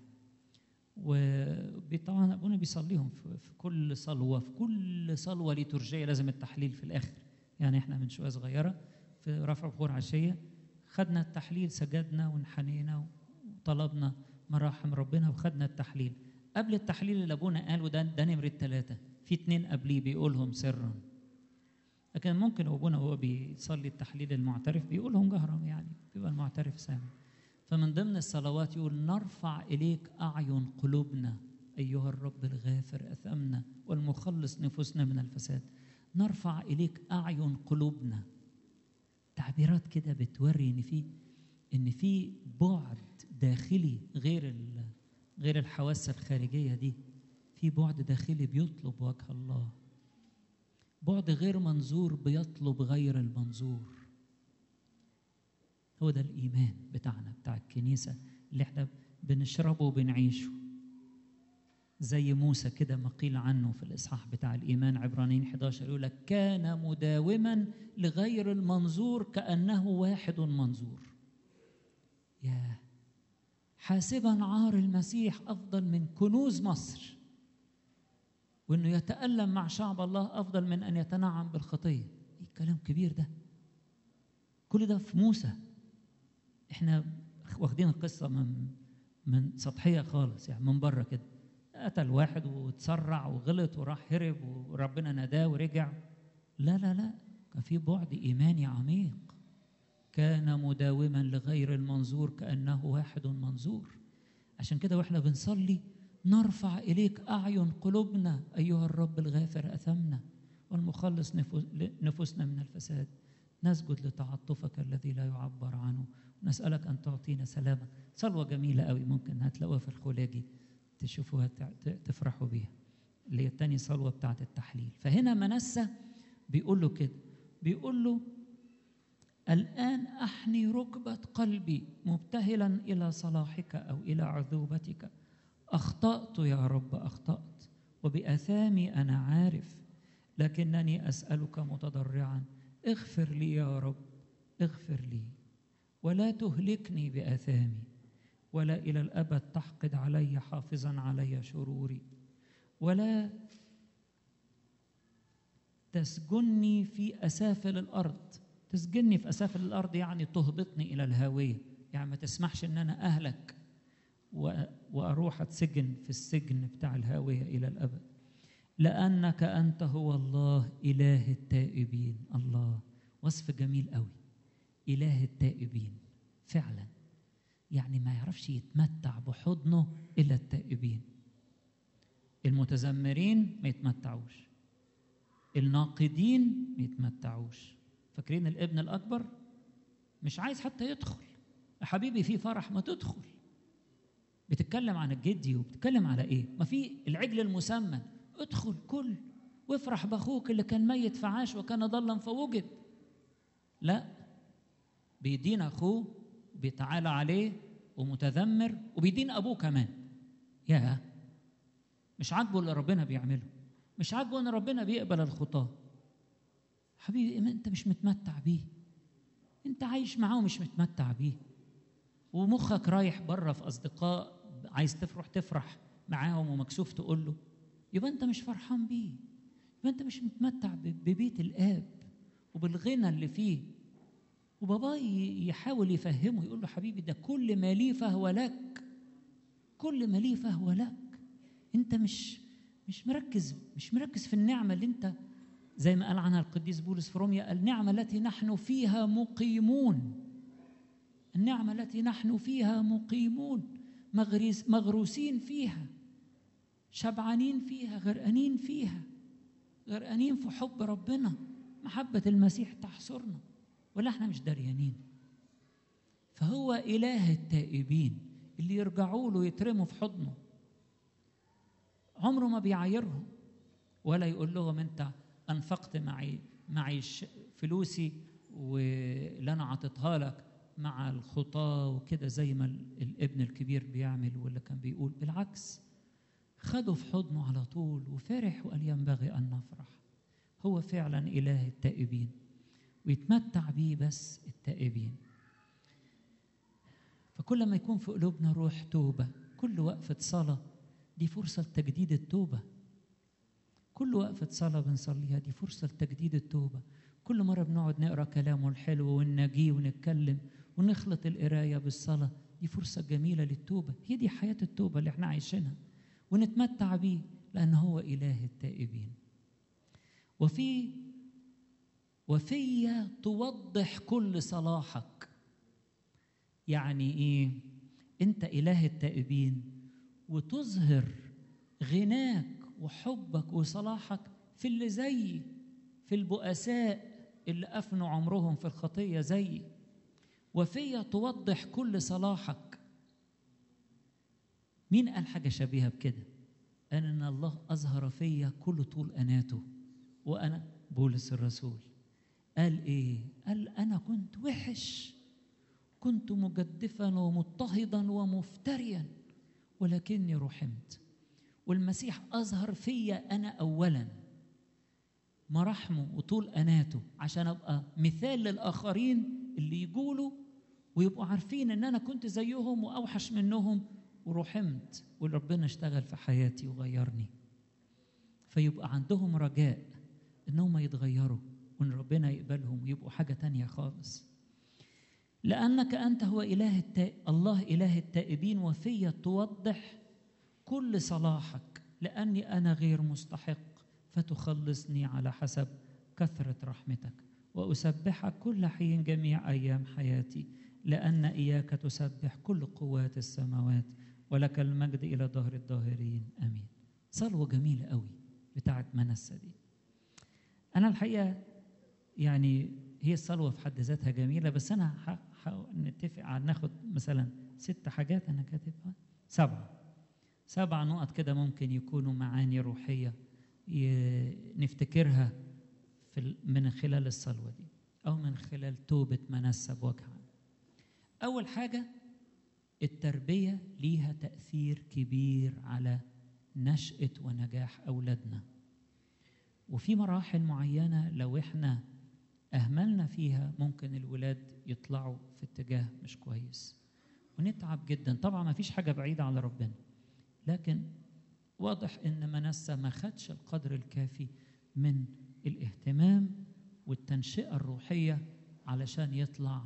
وطبعا أبونا بيصليهم في كل صلوة، في كل صلوة ليتورجية لازم التحليل في الآخر. يعني إحنا من شوية صغيرة في رفع بخور عشية خدنا التحليل، سجدنا وانحنينا وطلبنا مراحم ربنا وخدنا التحليل. قبل التحليل اللي أبونا قاله ده نمرة 3، في 2 قبليه بيقولهم سرا، لكن ممكن أبونا وهو بيصلي التحليل المعترف بيقولهم جهرا، يعني بيبقى المعترف سامع. فمن ضمن الصلوات يقول: نرفع إليك أعين قلوبنا أيها الرب الغافر أثمنا والمخلص نفوسنا من الفساد. نرفع إليك أعين قلوبنا. تعبيرات كده بتوري إن في بعد داخلي غير الحواس الخارجية دي. في بعد داخلي بيطلب وجه الله، بعد غير منظور بيطلب غير المنظور. هو ده الإيمان بتاعنا بتاع الكنيسة اللي احنا بنشربه وبنعيشه. زي موسى كده ما قيل عنه في الإصحاح بتاع الإيمان عبرانيين 11 يقول لك: كان مداوما لغير المنظور كأنه واحد منظور. ياه، حاسبا عار المسيح أفضل من كنوز مصر، وإنه يتألم مع شعب الله أفضل من أن يتنعم بالخطية. إيه الكلام كبير ده؟ كل ده في موسى. إحنا واخدين القصة من سطحية خالص، يعني من بره كده. قتل واحد وتسرع وغلط وراح هرب وربنا ناداه ورجع. لا لا لا، كان في بعد إيماني عميق. كان مداوما لغير المنظور كأنه واحد منظور. عشان كده واحنا بنصلي: نرفع إليك أعين قلوبنا أيها الرب الغافر أثمنا والمخلص نفوسنا من الفساد. نسجد لتعطفك الذي لا يعبر عنه، ونسألك أن تعطينا سلامك. صلوة جميلة قوي، ممكن هتلاقوها في الخلاجي تشوفوها تفرحوا بيها، اللي هي التاني صلوة بتاعت التحليل. فهنا منسى بيقول له كده، بيقول له: الآن أحني ركبة قلبي مبتهلا إلى صلاحك أو إلى عذوبتك. أخطأت يا رب، أخطأت، وبآثامي أنا عارف، لكنني أسألك متضرعا: اغفر لي يا رب، اغفر لي، ولا تهلكني بآثامي، ولا إلى الأبد تحقد علي حافظا علي شروري، ولا تسجني في أسافل الأرض. تسجني في أسافل الأرض يعني تهبطني إلى الهاوية، يعني ما تسمحش إن أنا أهلك وأروح أتسجن في السجن بتاع الهاوية إلى الأبد. لأنك أنت هو الله إله التائبين. الله، وصف جميل قوي، إله التائبين فعلا. يعني ما يعرفش يتمتع بحضنه إلا التائبين. المتذمرين ما يتمتعوش، الناقدين ما يتمتعوش. فاكرين الابن الأكبر مش عايز حتى يدخل. يا حبيبي في فرح ما تدخل. بتتكلم عن الجدي وبتتكلم على ايه؟ ما في العجل المسمن، ادخل كل وافرح باخوك اللي كان ميت فعاش وكان ضلا فوجد. لا، بيدين اخوه وبيتعالى عليه ومتذمر وبيدين ابوه كمان. يا مش عاجبه اللي ربنا بيعمله، مش عاجبه ان ربنا بيقبل الخطاه. حبيبي انت مش متمتع بيه، انت عايش معاه ومش متمتع بيه، ومخك رايح بره في اصدقاء عايز تفرح معاهم ومكسوف تقول له، يبقى انت مش فرحان بيه، يبقى انت مش متمتع ببيت الاب وبالغنى اللي فيه. وبابا يحاول يفهمه، يقول له: حبيبي ده كل ما لي فهو لك، كل ما لي فهو لك. انت مش مركز في النعمه اللي انت، زي ما قال عنها القديس بولس في روميا: النعمه التي نحن فيها مقيمون. النعمة التي نحن فيها مقيمون، مغروسين فيها، شبعانين فيها، غرقانين فيها، غرقانين في حب ربنا. محبة المسيح تحصرنا ولا احنا مش دريانين. فهو إله التائبين اللي يرجعوا له يترموا في حضنه. عمره ما بيعايرهم ولا يقول لهم انت انفقت معي فلوسي واللي انا عطيتها لك مع الخطاه وكده زي ما الابن الكبير بيعمل. واللي كان بيقول بالعكس، خده في حضنه على طول وفرح وقال ينبغي ان نفرح. هو فعلا إله التائبين ويتمتع بيه بس التائبين. فكل ما يكون في قلوبنا روح توبة، كل وقفة صلاة دي فرصة لتجديد التوبة. كل وقفة صلاة بنصليها دي فرصة لتجديد التوبة. كل مرة بنقعد نقرأ كلامه الحلو ونناجيه ونتكلم ونخلط القراية بالصلاة، دي فرصة جميلة للتوبة. هي دي حياة التوبة اللي احنا عايشينها، ونتمتع بيه لأن هو إله التائبين. وفي توضح كل صلاحك. يعني ايه؟ انت إله التائبين وتظهر غناك وحبك وصلاحك في اللي زيي، في البؤساء اللي أفنوا عمرهم في الخطية زيي. وفي توضح كل صلاحك. مين قال حاجة شبيهة بكده؟ قال إن الله أظهر فيا كل طول أناته. وأنا بولس الرسول قال إيه؟ قال أنا كنت وحش، كنت مجدفا ومضطهدا ومفتريا، ولكني رحمت. والمسيح أظهر فيا أنا أولا مراحمه وطول أناته عشان أبقى مثال للآخرين اللي يقولوا ويبقوا عارفين إن أنا كنت زيهم وأوحش منهم ورحمت، وربنا اشتغل في حياتي وغيرني. فيبقى عندهم رجاء إنهم يتغيروا وإن ربنا يقبلهم ويبقوا حاجة تانية خالص. لأنك أنت هو الله إله التائبين، وفي توضح كل صلاحك، لأني أنا غير مستحق، فتخلصني على حسب كثرة رحمتك، وأسبحك كل حين جميع أيام حياتي، لأن إياك تسبح كل قوات السماوات، ولك المجد إلى دهر الداهرين آمين. صلوة جميلة قوي بتاعت منسى دي. أنا الحقيقة يعني هي الصلوة في حد ذاتها جميلة، بس أنا نتفق على ناخد مثلا 6 حاجات أنا كاتبها، 7 نقط كده ممكن يكونوا معاني روحية نفتكرها من خلال الصلوة دي أو من خلال توبة منسى بوجه عام. أول حاجة، التربية ليها تأثير كبير على نشأة ونجاح أولادنا، وفي مراحل معينة لو إحنا أهملنا فيها ممكن الولاد يطلعوا في اتجاه مش كويس ونتعب جدا. طبعا ما فيش حاجة بعيدة على ربنا، لكن واضح إن منسى ما خدش القدر الكافي من الاهتمام والتنشئة الروحية علشان يطلع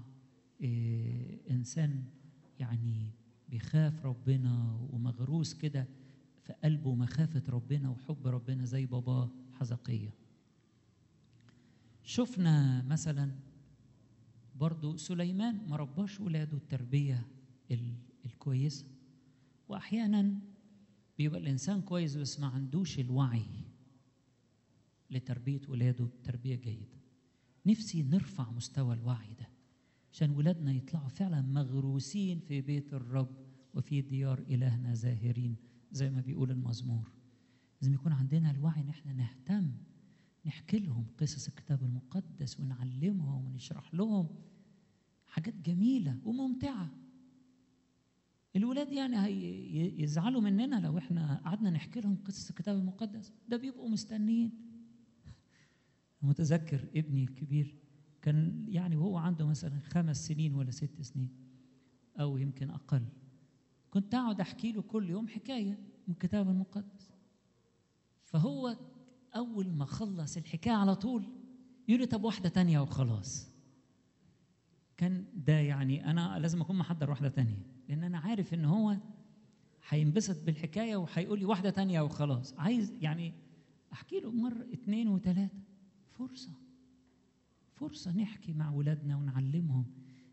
إنسان يعني بيخاف ربنا ومغروس كده في قلبه مخافة ربنا وحب ربنا زي باباه حزقية. شفنا مثلا برضو سليمان ما رباش ولاده التربية الكويسة، وأحيانا بيبقى الإنسان كويس بس ما عندوش الوعي لتربية ولاده تربية جيدة. نفسي نرفع مستوى الوعي ده عشان ولادنا يطلعوا فعلا مغروسين في بيت الرب وفي ديار إلهنا زاهرين زي ما بيقول المزمور. لازم يكون عندنا الوعي ان احنا نهتم نحكي لهم قصص الكتاب المقدس ونعلمهم ونشرح لهم حاجات جميلة وممتعة. الولاد يعني يزعلوا مننا لو احنا قعدنا نحكي لهم قصص الكتاب المقدس، ده بيبقوا مستنيين. متذكر ابني الكبير كان يعني وهو عنده مثلا 5 سنين ولا 6 سنين أو يمكن أقل، كنت أقعد أحكي له كل يوم حكاية من الكتاب المقدس، فهو أول ما خلص الحكاية على طول يقول لي طب واحدة تانية وخلاص. كان ده يعني أنا لازم أكون محضر واحدة تانية، لأن أنا عارف إن هو هينبسط بالحكاية وهيقول لي واحدة تانية وخلاص. عايز يعني أحكي له مرة 2 و3. فرصة نحكي مع ولادنا ونعلمهم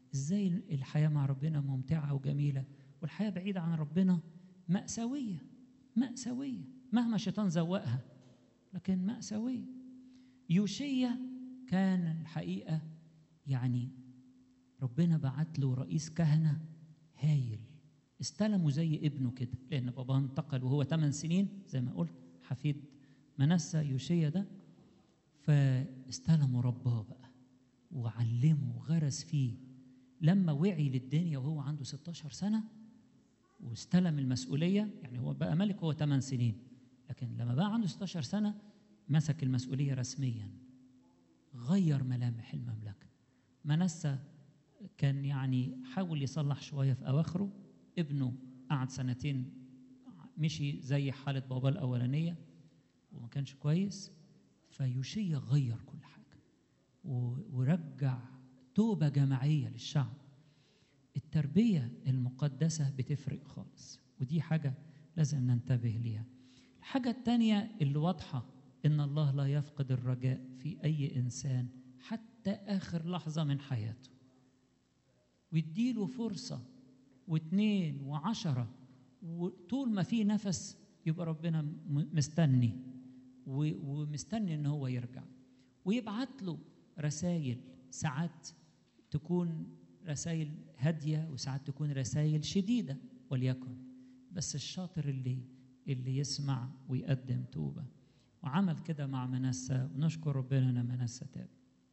ازاي الحياة مع ربنا ممتعة وجميلة والحياة بعيدة عن ربنا مأساوية، مأساوية مهما الشيطان زوقها، لكن مأساوية. يوشيا كان الحقيقة يعني ربنا بعت له رئيس كهنة هايل، استلمه زي ابنه كده، لأن باباه انتقل وهو 8 سنين زي ما قلت، حفيد منسى يوشيا ده، فاستلمه رباه بقى وعلمه وغرس فيه. لما وعي للدنيا وهو عنده 16 سنة واستلم المسؤولية، يعني هو بقى ملك هو 8 سنين، لكن لما بقى عنده 16 سنة مسك المسؤولية رسميا، غير ملامح المملكة. منسى كان يعني حاول يصلح شوية في أواخره، ابنه قعد 2 مشي زي حالة بابا الأولانية وما كانش كويس، فيوشيا غير كل حاجة ورجع توبة جماعية للشعب. التربية المقدسة بتفرق خالص، ودي حاجة لازم ننتبه ليها. الحاجة التانية اللي واضحة إن الله لا يفقد الرجاء في أي إنسان حتى آخر لحظة من حياته، ويديله فرصة 2 و10، وطول ما في نفس يبقى ربنا مستني ومستني إن هو يرجع، ويبعت له رسائل، ساعات تكون رسائل هادية وساعات تكون رسائل شديدة وليكن، بس الشاطر اللي يسمع ويقدم توبة. وعمل كده مع منسى، ونشكر ربنا ان منسى تاب.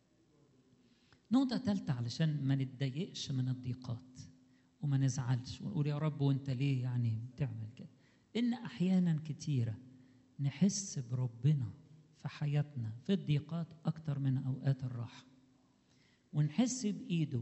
نقطة ثالثة علشان ما نتضايقش من الضيقات وما نزعلش ونقول يا رب وانت ليه يعني بتعمل كده، ان احيانا كتيرة نحس بربنا في حياتنا في الضيقات اكتر من اوقات الراحة، ونحس بإيده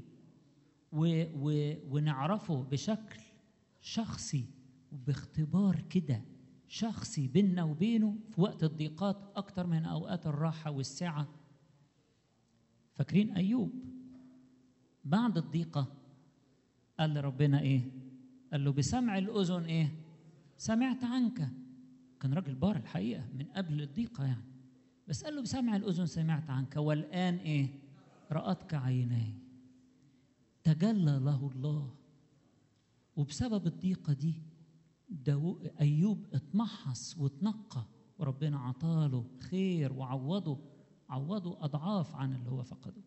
ونعرفه بشكل شخصي وباختبار كده شخصي بيننا وبينه في وقت الضيقات أكتر من أوقات الراحة والسعة. فاكرين أيوب بعد الضيقة قال لربنا إيه؟ قال له بسمع الأذن إيه؟ سمعت عنك. كان راجل بار الحقيقة من قبل الضيقة يعني، بس قال له بسمع الأذن سمعت عنك، والآن إيه؟ رأتك عيناي. تجلى له الله، وبسبب الضيقة دي أيوب اتمحص واتنقى، وربنا عطاله خير وعوضه أضعاف عن اللي هو فقده.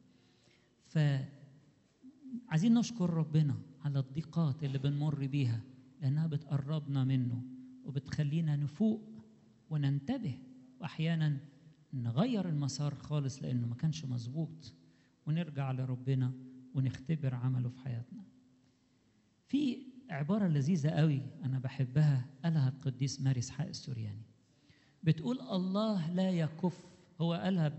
فعايزين نشكر ربنا على الضيقات اللي بنمر بيها، لأنها بتقربنا منه وبتخلينا نفوق وننتبه، وأحيانا نغير المسار خالص لأنه ما كانش مظبوط، ونرجع لربنا ونختبر عمله في حياتنا. في عبارة لذيذة قوي أنا بحبها قالها القديس ماري إسحاق السورياني، بتقول الله لا يكف، هو قالها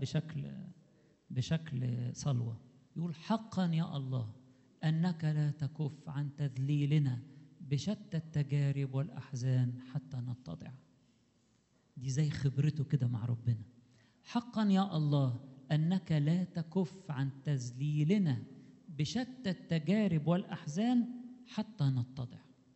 بشكل صلوة، يقول حقا يا الله أنك لا تكف عن تذليلنا بشتى التجارب والأحزان حتى نتضع. دي زي خبرته كده مع ربنا، حقا يا الله أنك لا تكف عن تذليلنا بشتى التجارب والأحزان حتى نتضع.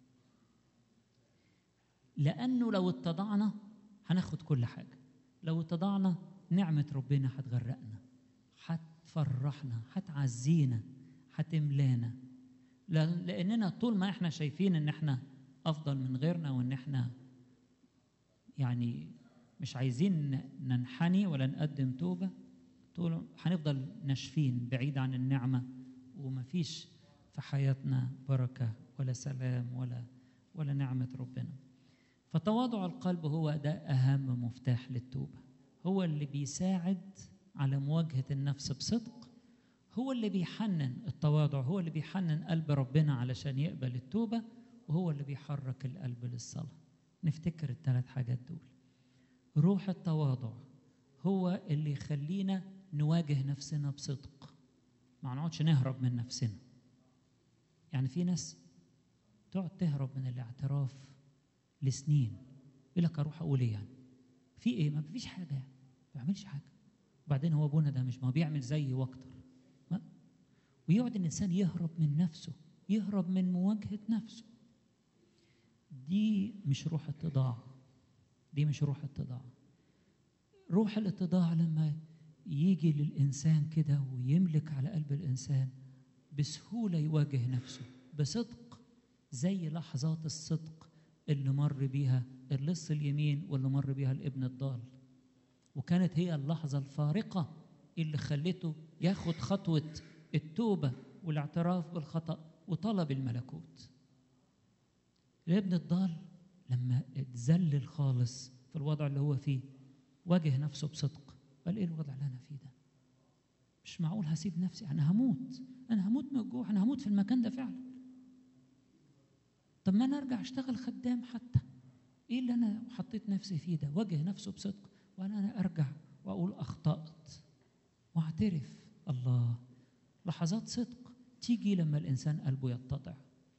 لأنه لو اتضعنا هناخد كل حاجة، لو اتضعنا نعمة ربنا هتغرقنا، هتفرحنا، هتعزينا، هتملانا، لأننا طول ما احنا شايفين ان احنا أفضل من غيرنا وان احنا يعني مش عايزين ننحني ولا نقدم توبة، طول هنفضل ناشفين بعيد عن النعمة، ومفيش في حياتنا بركة ولا سلام ولا نعمة ربنا. فتواضع القلب هو ده أهم مفتاح للتوبة، هو اللي بيساعد على مواجهة النفس بصدق، هو اللي بيحنن التواضع، هو اللي بيحنن قلب ربنا علشان يقبل التوبة، وهو اللي بيحرك القلب للصلاة. نفتكر ال3 حاجات دول. روح التواضع هو اللي يخلينا نواجه نفسنا بصدق، ما نقعدش نهرب من نفسنا. يعني في ناس تقعد تهرب من الاعتراف لسنين، يقول لك اروح اقول ايه يعني؟ في ايه؟ ما فيش حاجه يعني، ما بيعملش حاجه. وبعدين هو ابونا ده مش ما بيعمل زيي واكتر، ويقعد الانسان يهرب من نفسه، يهرب من مواجهه نفسه. دي مش روح اتضاع، دي مش روح اتضاع. روح الاتضاع لما يجي للإنسان كده ويملك على قلب الإنسان، بسهولة يواجه نفسه بصدق، زي لحظات الصدق اللي مر بيها اللص اليمين واللي مر بيها الابن الضال. وكانت هي اللحظة الفارقة اللي خلته ياخد خطوة التوبة والاعتراف بالخطأ وطلب الملكوت. الابن الضال لما اتذلل خالص في الوضع اللي هو فيه واجه نفسه بصدق، قال ايه الوضع اللي انا فيه ده؟ مش معقول هسيب نفسي، انا هموت من الجوع، انا هموت في المكان ده فعلا. طب ما انا ارجع اشتغل خدام حتى، ايه اللي انا حطيت نفسي فيه ده؟ واجه نفسه بصدق وانا ارجع واقول اخطأت واعترف. الله، لحظات صدق تيجي لما الانسان قلبه يتضع.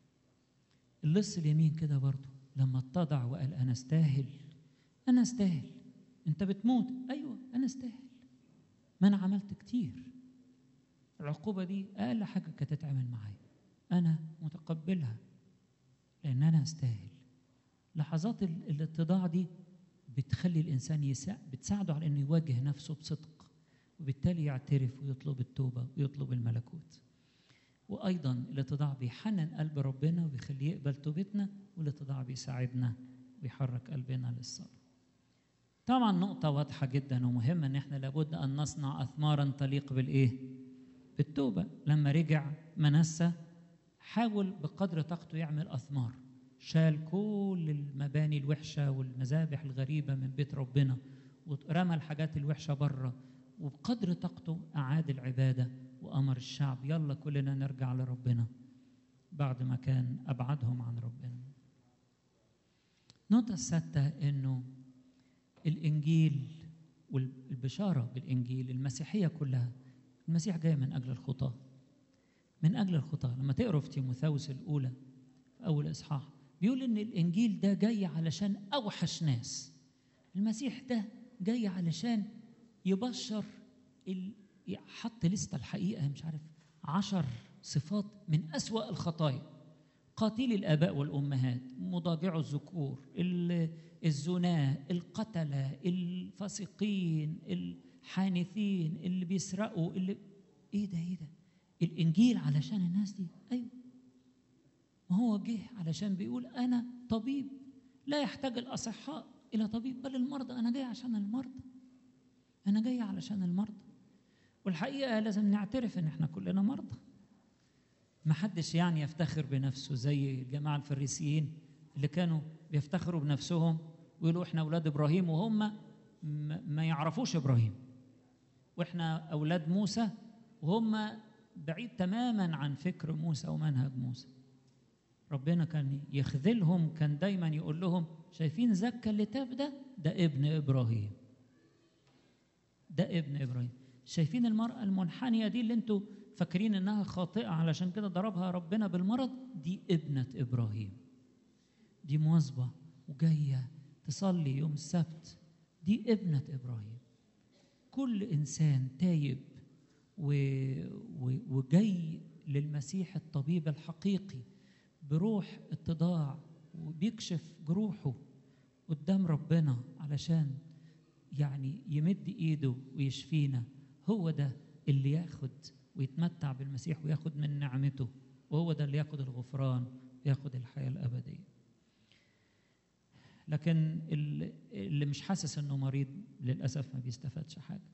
اللص اليمين كده برضه لما اتضع وقال انا استاهل، انا استاهل. انت بتموت، ايوه انا استاهل، ما انا عملت كتير، العقوبه دي اقل حاجه كانت تتعمل معايا، انا متقبلها لان انا استاهل. لحظات الاتضاع دي بتخلي الانسان بتساعده على انه يواجه نفسه بصدق، وبالتالي يعترف ويطلب التوبه ويطلب الملكوت. وايضا الاتضاع بيحنن قلب ربنا وبيخليه يقبل توبتنا، والاتضاع بيساعدنا ويحرك قلبنا للصلاه. طبعا نقطه واضحه جدا ومهمه ان احنا لابد ان نصنع اثمارا تليق بالايه؟ بالتوبه. لما رجع منسى حاول بقدر طاقته يعمل اثمار، شال كل المباني الوحشه والمذابح الغريبه من بيت ربنا ورمى الحاجات الوحشه بره، وبقدر طاقته اعاد العباده وامر الشعب يلا كلنا نرجع لربنا بعد ما كان ابعدهم عن ربنا. النقطه السادسه انه الانجيل والبشاره بالانجيل، المسيحيه كلها، المسيح جاي من اجل الخطاه، من اجل الخطاه. لما تقروا في تيموثاوس الاولى في اول اصحاح بيقول ان الانجيل ده جاي علشان اوحش ناس. المسيح ده جاي علشان يبشر حط لستة الحقيقه مش عارف 10 صفات من أسوأ الخطايا: قاتل الآباء والأمهات، مضاجع الذكور، الزناة، القتلة، الفاسقين، الحانثين، اللي بيسرقوا، اللي ايه ده الإنجيل علشان الناس دي. أيوه، ما هو جه علشان بيقول أنا طبيب لا يحتاج الأصحاء إلى طبيب بل المرضى. أنا جاي عشان المرضى، أنا جاي علشان المرضى. والحقيقة لازم نعترف إن إحنا كلنا مرضى. ما حدش يعني يفتخر بنفسه زي الجماعة الفريسيين اللي كانوا بيفتخروا بنفسهم ويقولوا إحنا أولاد إبراهيم وهم ما يعرفوش إبراهيم، وإحنا أولاد موسى وهم بعيد تماما عن فكر موسى ومنهج موسى. ربنا كان يخذلهم، كان دايما يقول لهم شايفين زكا اللي تاب ده ابن إبراهيم، ده ابن إبراهيم. شايفين المرأة المنحنية دي اللي انتوا فاكرين انها خاطئة علشان كده ضربها ربنا بالمرض، دي ابنة إبراهيم، دي مواظبة وجاية تصلي يوم السبت، دي ابنة إبراهيم. كل إنسان تايب وجاي للمسيح الطبيب الحقيقي بروح اتضاع وبيكشف جروحه قدام ربنا علشان يعني يمد ايده ويشفينا، هو ده اللي ياخد ويتمتع بالمسيح وياخد من نعمته، وهو ده اللي ياخد الغفران وياخد الحياة الأبدية. لكن اللي مش حاسس انه مريض للأسف ما بيستفادش حاجة.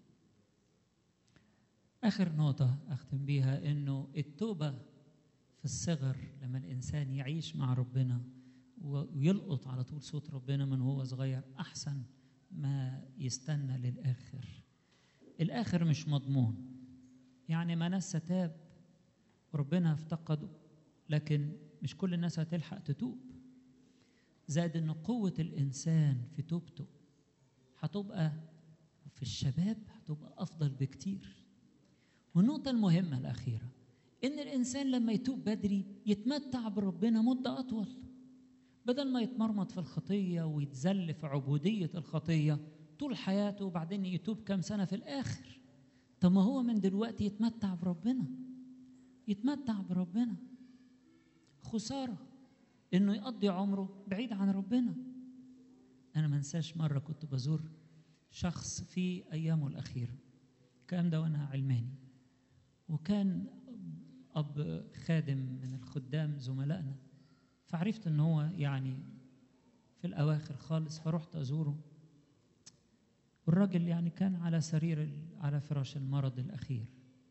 آخر نقطة أختم بيها إنه التوبة في الصغر لما الإنسان يعيش مع ربنا ويلقط على طول صوت ربنا من هو صغير أحسن ما يستنى للآخر. الآخر مش مضمون، يعني منسى تاب وربنا افتقده، لكن مش كل الناس هتلحق تتوب. زائد إن قوة الإنسان في توبته هتبقى في الشباب هتبقى أفضل بكتير. والنقطة المهمة الأخيرة إن الإنسان لما يتوب بدري يتمتع بربنا مدة أطول، بدل ما يتمرمط في الخطية ويتذل في عبودية الخطية طول حياته وبعدين يتوب كام سنة في الآخر. طب ما هو من دلوقتي يتمتع بربنا، يتمتع بربنا. خسارة إنه يقضي عمره بعيد عن ربنا. أنا ما انساش مرة كنت بزور شخص في أيامه الأخيرة، الكلام ده وأنا علماني، وكان أب خادم من الخدام زملائنا، فعرفت إن هو يعني في الأواخر خالص، فرحت أزوره، والراجل يعني كان على على فراش المرض الأخير.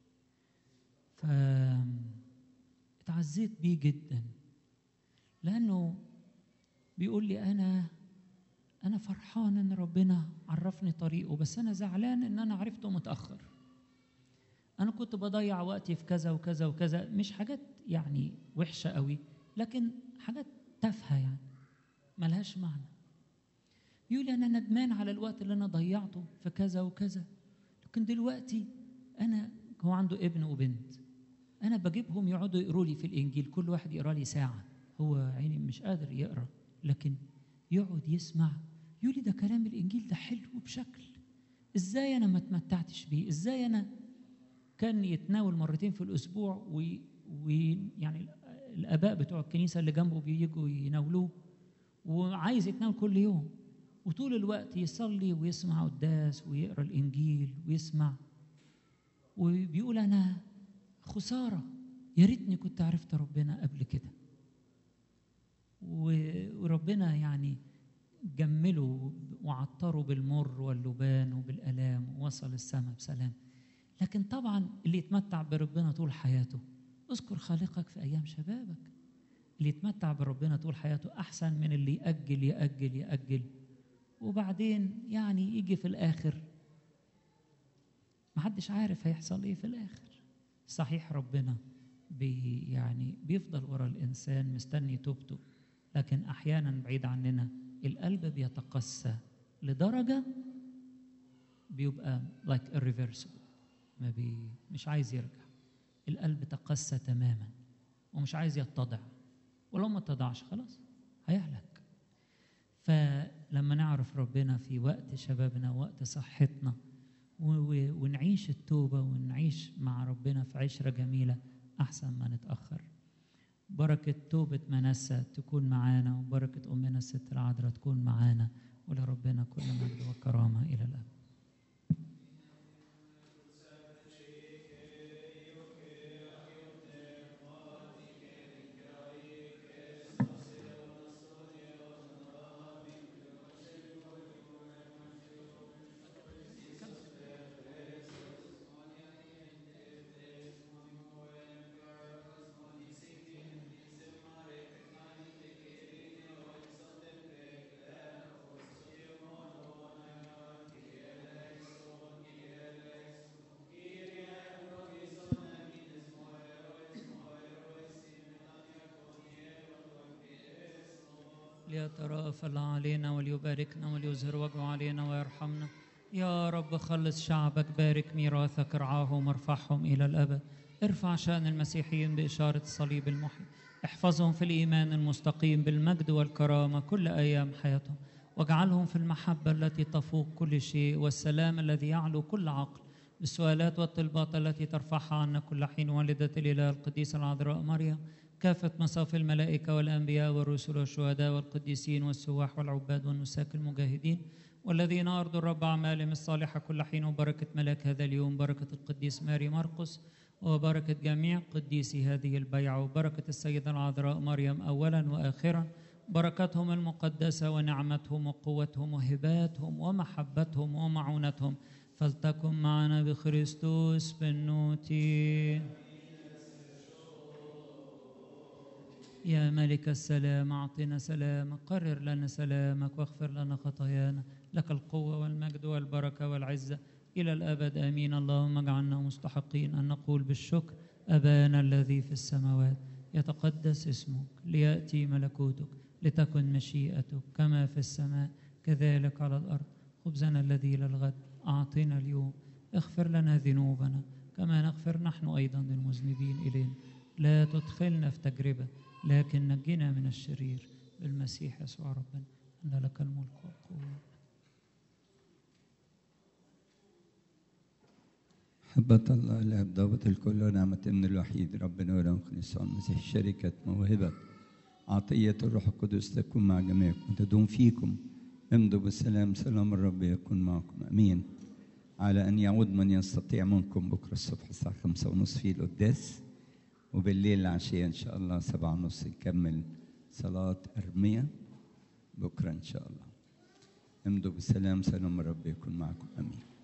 فتعزيت بيه جدا، لأنه بيقول لي أنا فرحان إن ربنا عرفني طريقه، بس أنا زعلان إن أنا عرفته متأخر. أنا كنت بضيع وقتي في كذا وكذا وكذا، مش حاجات يعني وحشة قوي، لكن حاجات تافهة يعني ملهاش معنى. يقول لي أنا ندمان على الوقت اللي أنا ضيعته في كذا وكذا، لكن دلوقتي هو عنده ابن وبنت، أنا بجيبهم يقعدوا يقروا لي في الإنجيل، كل واحد يقرأ لي ساعة، هو عيني مش قادر يقرأ، لكن يقعد يسمع. يقول لي ده كلام الإنجيل ده حلو بشكل، إزاي أنا ما تمتعتش بيه؟ إزاي أنا كان يتناول مرتين في الأسبوع، ويعني الآباء بتوع الكنيسة اللي جنبه بييجوا يناولوه، وعايز يتناول كل يوم، وطول الوقت يصلي ويسمع قداس ويقرأ الإنجيل ويسمع، وبيقول أنا خسارة، يا ريتني كنت عرفت ربنا قبل كده. وربنا يعني جمله وعطره بالمر واللبان وبالآلام، ووصل السماء بسلام. لكن طبعا اللي يتمتع بربنا طول حياته، اذكر خالقك في أيام شبابك. اللي يتمتع بربنا طول حياته أحسن من اللي يأجل يأجل يأجل، وبعدين يعني يجي في الآخر محدش عارف هيحصل إيه في الآخر. صحيح ربنا يعني بيفضل ورا الإنسان مستني توبته، لكن أحيانا بعيد عننا القلب بيتقسى لدرجة بيبقى like irreversible، مش عايز يرجع. القلب تقسى تماما ومش عايز يتضع، ولو ما اتضعش خلاص هيهلك. فلما نعرف ربنا في وقت شبابنا ووقت صحتنا، ونعيش التوبة ونعيش مع ربنا في عشرة جميلة، أحسن ما نتأخر. بركة توبة منسى تكون معانا، وبركة أمنا الست العذراء تكون معانا، ولربنا كل مجد وكرامة إلى الأبد. ليترأف علينا وليباركنا وليظهر وجهه علينا ويرحمنا. يا رب خلص شعبك، بارك ميراثك، ارعاهم وارفعهم إلى الأبد. ارفع شأن المسيحيين بإشارة الصليب المحيي، احفظهم في الإيمان المستقيم بالمجد والكرامة كل أيام حياتهم، واجعلهم في المحبة التي تفوق كل شيء والسلام الذي يعلو كل عقل، بالسؤالات والطلبات التي ترفعها عنا كل حين والدة الإله القديسة العذراء مريم، كافة مصاف الملائكة والأنبياء والرسل والشهداء والقديسين والسواح والعباد والنساك المجاهدين، والذين أرضوا الرب أعمالهم الصالحة كل حين، وبركة ملاك هذا اليوم، بركة القديس ماري مرقس، وبركة جميع قديسي هذه البيعة، وبركة السيدة العذراء مريم أولا وآخرا، بركتهم المقدسة ونعمتهم وقوتهم وهباتهم ومحبتهم ومعونتهم فلتكن معنا بخريستوس بالنوتي. يا ملك السلام أعطنا سلامك، قرر لنا سلامك واغفر لنا خطايانا، لك القوة والمجد والبركة والعزة إلى الأبد آمين. اللهم اجعلنا مستحقين أن نقول بالشكر أبانا الذي في السماوات، يتقدس اسمك، ليأتي ملكوتك، لتكن مشيئتك كما في السماء كذلك على الأرض. خبزنا الذي للغد أعطنا اليوم، اغفر لنا ذنوبنا كما نغفر نحن أيضا للمذنبين إلينا، لا تدخلنا في تجربة لكن نجنا من الشرير بالمسيح يسوع ربنا، أن لك الملك والقوة. محبة الله الآب ضابط الكل ونعمة ابن الوحيد ربنا ولهم يسوع المسيح، شركة موهبة عطية الروح القدس تكون مع جميعكم وتدوم فيكم. امضوا بالسلام، سلام الرب يكون معكم. امين. على ان يعود من يستطيع منكم بكره الصبح الساعه 5:30 في القداس، وبالليل العشية إن شاء الله 7:30 نكمل صلاة أرمية بكرة إن شاء الله. امضوا بالسلام، سلام الرب يكون معكم، آمين.